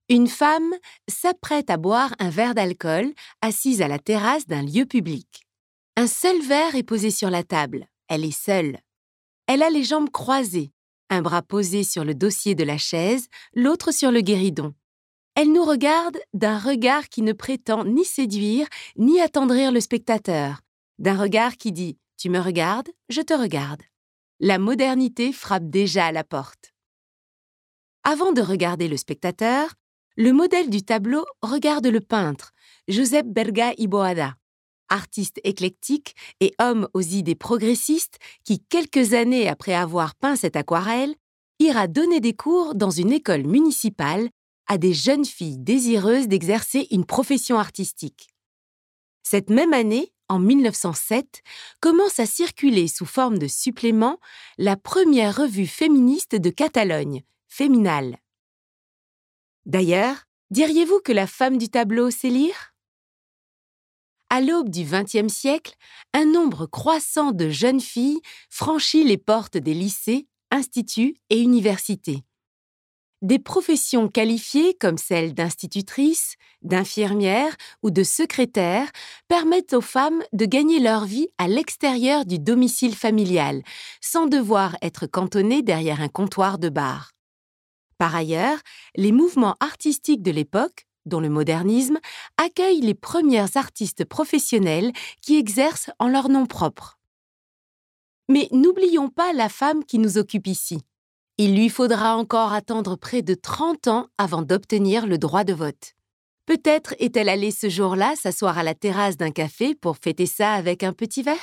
Une femme s'apprête à boire un verre d'alcool assise à la terrasse d'un lieu public. Un seul verre est posé sur la table. Elle est seule. Elle a les jambes croisées, un bras posé sur le dossier de la chaise, l'autre sur le guéridon. Elle nous regarde d'un regard qui ne prétend ni séduire, ni attendrir le spectateur, d'un regard qui dit « Tu me regardes, je te regarde ». La modernité frappe déjà à la porte. Avant de regarder le spectateur, le modèle du tableau regarde le peintre, Josep Berga i Boada, artiste éclectique et homme aux idées progressistes qui, quelques années après avoir peint cette aquarelle, ira donner des cours dans une école municipale à des jeunes filles désireuses d'exercer une profession artistique. Cette même année, en 1907, commence à circuler sous forme de supplément la première revue féministe de Catalogne, Féminal. D'ailleurs, diriez-vous que la femme du tableau sait lire ? À l'aube du XXe siècle, un nombre croissant de jeunes filles franchit les portes des lycées, instituts et universités. Des professions qualifiées comme celles d'institutrices, d'infirmières ou de secrétaires permettent aux femmes de gagner leur vie à l'extérieur du domicile familial, sans devoir être cantonnées derrière un comptoir de bar. Par ailleurs, les mouvements artistiques de l'époque, dont le modernisme, accueillent les premières artistes professionnelles qui exercent en leur nom propre. Mais n'oublions pas la femme qui nous occupe ici. Il lui faudra encore attendre près de 30 ans avant d'obtenir le droit de vote. Peut-être est-elle allée ce jour-là s'asseoir à la terrasse d'un café pour fêter ça avec un petit verre ?